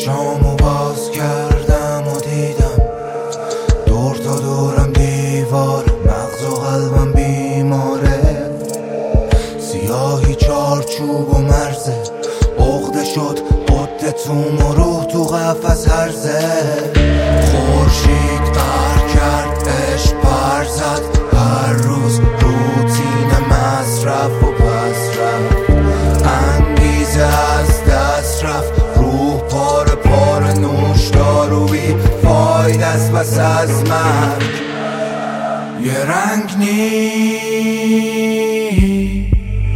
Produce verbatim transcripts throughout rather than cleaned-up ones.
چشامو باز کردم و دیدم دور تا دورم دیواره، مغز و قلبم بیماره، سیاهی چارچوب و مرزه، عقده شد قدتون و روح تو قفس هرزه. خورشید قهر کرد، عشق پر زد، هر روز روتین مصرف و پس رفت، انگیزه از دست رفت، روح پاره پاره، نوش دارو بی فایده است بس از مرگ. یه رنگ نیست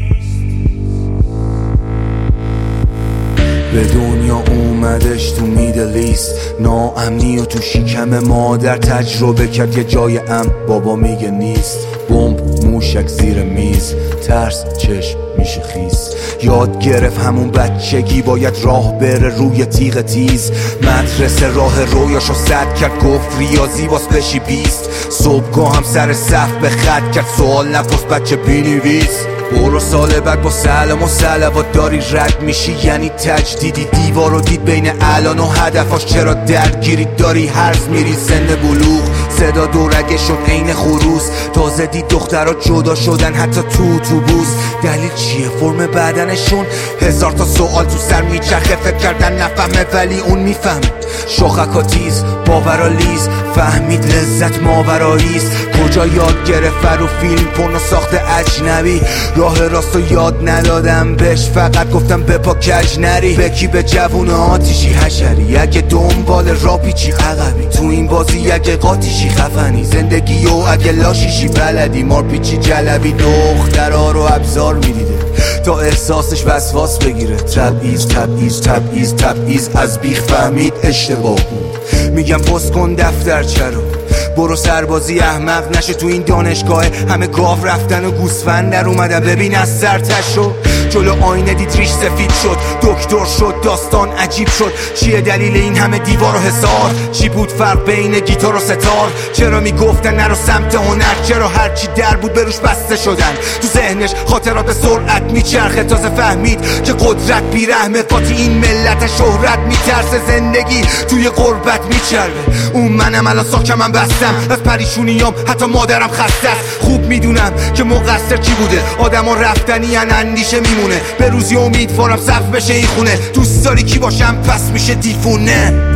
به دنیا اومدش تو میدل ایست، ناامنی و تو شکم مادر تجربه کرد یه جای امن، بابا میگه نیست، بمب موشک زیر میز، ترس چشم میشه خیس، یاد گرفت همون بچگی باید راه بره روی تیغ تیز، مدرسه راه رویاشو سد کرد، گفت ریاضی باز بشی بیست، صبحگاه هم سر صف به خط کرد، سوال نپرس بچه بینویس، برو سال بعد با سلام و صلوات داری رد میشی یعنی تجدیدی، دیوارو دید بین الان و هدفاش، چرا درگیری داری هرز میری سن بلوغ، صدا دورگه شد عین خروس، تازه دید دخترها جدا شدن حتی تو اتوبوس، دلیل چیه فرم بدنشون، هزار تا سوال تو سر میچرخه، فکر کردن نفهمه ولی اون میفهمه، شاخکا تیز باورا لیز، فهمید لذت ماوراییست، کجا یاد گرفت رو فیلم پورنو ساخته اجنبی، راه راستو یاد ندادم بهش، فقط گفتم بپا کج نری، بکی به جوون آتیشی حشری، اگه دنبال را پیچی عقبی، تو این بازی اگه قاتیشی خفنی، زندگی و اگه لاشیشی بلدی، مار پیچی جلبی، دخترها رو ابزار میدیده تا احساسش وسواس بگیره، تبعیض تبعیض تبعیض تبعیض، از بیخ فهمید اشتباه بود، میگم پست کن دفترچه رو، برو سربازی احمق نشه تو این دانشگاه، همه گاو رفتن و گوسفند در اومدن، ببین از سرتشو جلو آینه دید ریش سفید شد، دکتر شد داستان عجیب شد، چیه دلیل این همه دیوار و حصار، چی بود فرق بین گیتار و ستار، چرا میگفتن نرو سمت هنر، چرا هرچی در بود بروش بسته شدن، تو ذهنش خاطرات به سرعت میچرخه، تازه فهمید که قدرت بیرحمه، قاطی این ملت شهرت میترسه، زندگی توی غربت میچربه، اون منم الان ساکم من بستم از پریشونیام، حتی مادرم خسته است، خوب میدونم که مقصر کی بوده، آدما رفتنی ان اندیشه میمونه، به روزی امیدوارم صف بشه این خونه، دوست داری کی باشم پس میشه دیفونه.